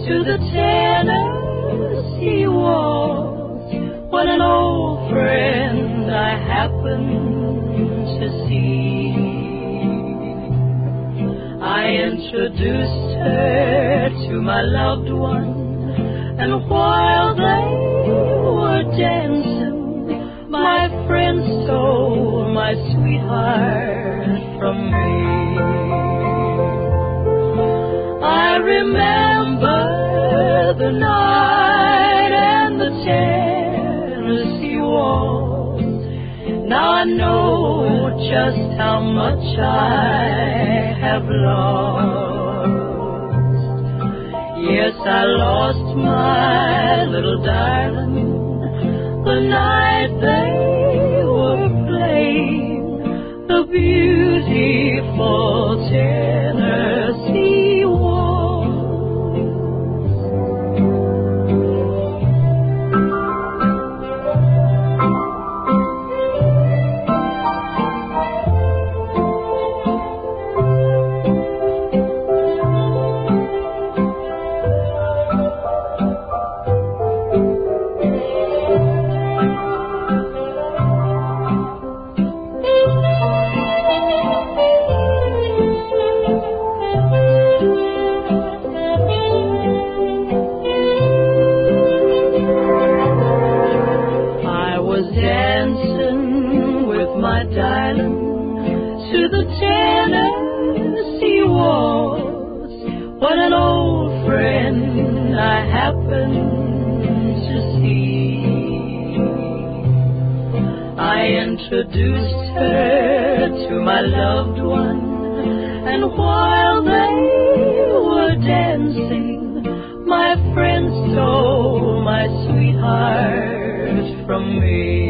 to the Tennessee waltz when an old friend I happened to see. I introduced her to my loved one, and while they were dancing, my friend stole my sweetheart from me. I remember the night and the Tennessee waltz. Now I know just how much I have lost. Yes, I lost my little darling the night they were playing the beautiful Tennessee waltz. Dancing with my darling to the Tennessee waltz when an old friend I happened to see. I introduced her to my loved one, and while they were dancing, my friend stole my sweetheart from me.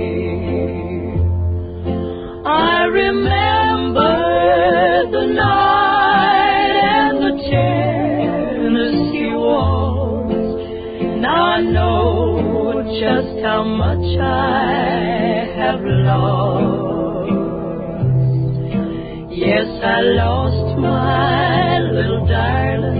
I remember the night and the Tennessee waltz. Now I know just how much I have lost. Yes, I lost my little darling